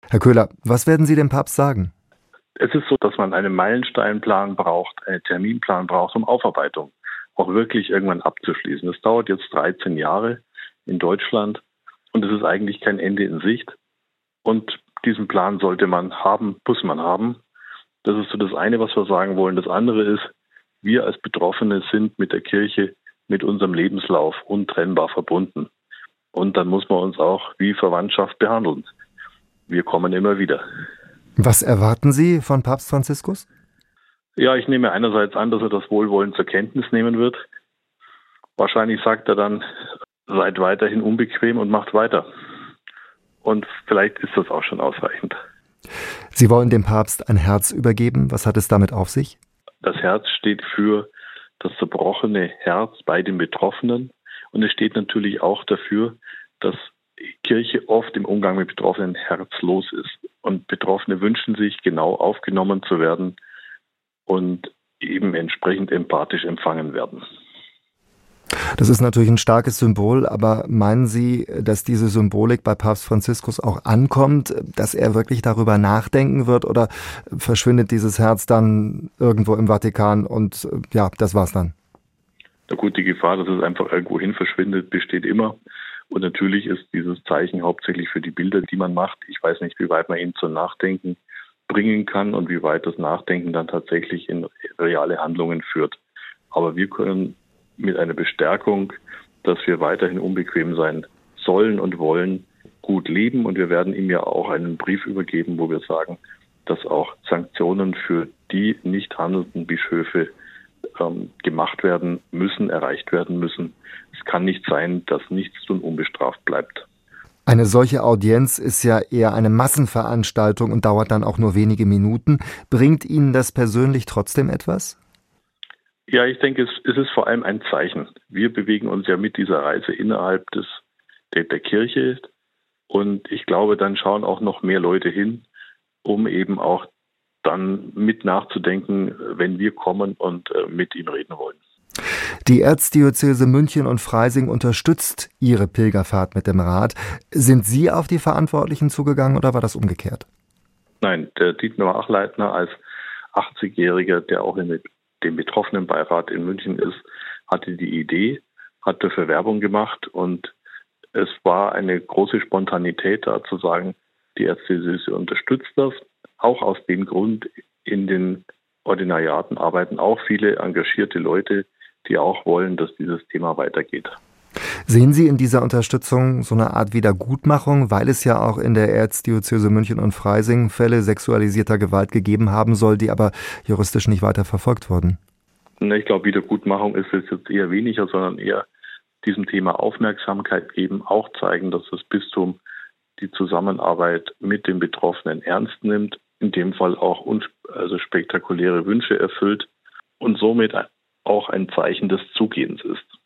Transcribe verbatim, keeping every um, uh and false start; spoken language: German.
Herr Köhler, was werden Sie dem Papst sagen? Es ist so, dass man einen Meilensteinplan braucht, einen Terminplan braucht, um Aufarbeitung auch wirklich irgendwann abzuschließen. Das dauert jetzt dreizehn Jahre in Deutschland und es ist eigentlich kein Ende in Sicht. Und diesen Plan sollte man haben, muss man haben. Das ist so das eine, was wir sagen wollen. Das andere ist, wir als Betroffene sind mit der Kirche, mit unserem Lebenslauf untrennbar verbunden. Und dann muss man uns auch wie Verwandtschaft behandeln. Wir kommen immer wieder. Was erwarten Sie von Papst Franziskus? Ja, ich nehme einerseits an, dass er das Wohlwollen zur Kenntnis nehmen wird. Wahrscheinlich sagt er dann, seid weiterhin unbequem und macht weiter. Und vielleicht ist das auch schon ausreichend. Sie wollen dem Papst ein Herz übergeben. Was hat es damit auf sich? Das Herz steht für das zerbrochene Herz bei den Betroffenen. Und es steht natürlich auch dafür, dass Kirche oft im Umgang mit Betroffenen herzlos ist. Und Betroffene wünschen sich, genau aufgenommen zu werden und eben entsprechend empathisch empfangen werden. Das ist natürlich ein starkes Symbol, aber meinen Sie, dass diese Symbolik bei Papst Franziskus auch ankommt, dass er wirklich darüber nachdenken wird, oder verschwindet dieses Herz dann irgendwo im Vatikan und ja, das war's dann? Na gut, die Gefahr, dass es einfach irgendwo hin verschwindet, besteht immer. Und natürlich ist dieses Zeichen hauptsächlich für die Bilder, die man macht. Ich weiß nicht, wie weit man ihn zum Nachdenken bringen kann und wie weit das Nachdenken dann tatsächlich in reale Handlungen führt. Aber wir können mit einer Bestärkung, dass wir weiterhin unbequem sein sollen und wollen, gut leben. Und wir werden ihm ja auch einen Brief übergeben, wo wir sagen, dass auch Sanktionen für die nicht handelnden Bischöfe ähm, gemacht werden müssen, erreicht werden müssen. Es kann nicht sein, dass Nichtstun unbestraft bleibt. Eine solche Audienz ist ja eher eine Massenveranstaltung und dauert dann auch nur wenige Minuten. Bringt Ihnen das persönlich trotzdem etwas? Ja, ich denke, es, es ist vor allem ein Zeichen. Wir bewegen uns ja mit dieser Reise innerhalb des, der, der Kirche. Und ich glaube, dann schauen auch noch mehr Leute hin, um eben auch dann mit nachzudenken, wenn wir kommen und äh, mit ihm reden wollen. Die Erzdiözese München und Freising unterstützt Ihre Pilgerfahrt mit dem Rat. Sind Sie auf die Verantwortlichen zugegangen oder war das umgekehrt? Nein, der Dietmar Achleitner als achtzigjähriger, der auch in dem Betroffenenbeirat in München ist, hatte die Idee, hat dafür Werbung gemacht und es war eine große Spontanität da zu sagen, die Erzdiözese unterstützt das. Auch aus dem Grund, in den Ordinariaten arbeiten auch viele engagierte Leute, die auch wollen, dass dieses Thema weitergeht. Sehen Sie in dieser Unterstützung so eine Art Wiedergutmachung, weil es ja auch in der Erzdiözese München und Freising Fälle sexualisierter Gewalt gegeben haben soll, die aber juristisch nicht weiter verfolgt wurden? Ich glaube, Wiedergutmachung ist es jetzt eher weniger, sondern eher diesem Thema Aufmerksamkeit geben, auch zeigen, dass das Bistum die Zusammenarbeit mit den Betroffenen ernst nimmt, in dem Fall auch also spektakuläre Wünsche erfüllt und somit auch ein Zeichen des Zugehens ist.